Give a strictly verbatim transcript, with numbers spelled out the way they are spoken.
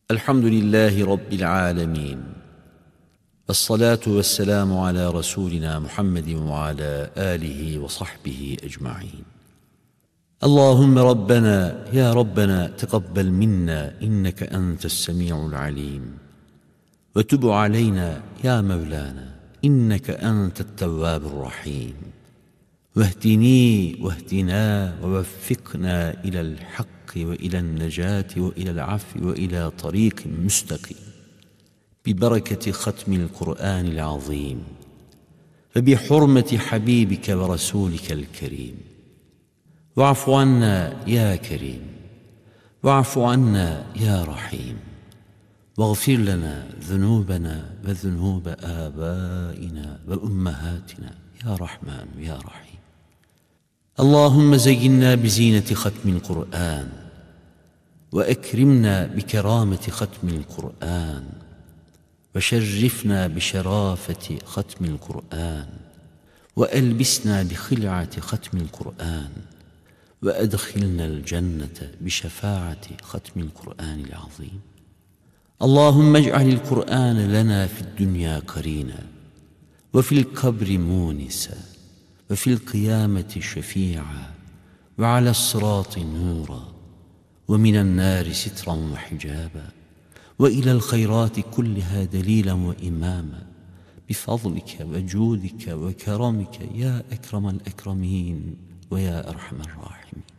الحمد لله رب العالمين، الصلاة والسلام على رسولنا محمد وعلى آله وصحبه أجمعين. اللهم ربنا يا ربنا تقبل منا إنك أنت السميع العليم، وتب علينا يا مولانا إنك أنت التواب الرحيم، واهدني واهدنا ووفقنا إلى الحق وإلى النجاة وإلى العفو وإلى طريق مستقيم، ببركة ختم القرآن العظيم وبحرمة حبيبك ورسولك الكريم. واعف عنا يا كريم، واعف عنا يا رحيم، واغفر لنا ذنوبنا وذنوب آبائنا وأمهاتنا يا رحمن يا رحيم. اللهم زينا بزينة ختم القرآن، وأكرمنا بكرامة ختم القرآن، وشرفنا بشرافة ختم القرآن، وألبسنا بخلعة ختم القرآن، وأدخلنا الجنة بشفاعة ختم القرآن العظيم. اللهم اجعل القرآن لنا في الدنيا قرينا، وفي القبر مونسا، وفي القيامة شفيعا، وعلى الصراط نورا، ومن النار سترا وحجابا، وإلى الخيرات كلها دليلا وإماما، بفضلك وجودك وكرمك يا أكرم الأكرمين ويا أرحم الراحمين.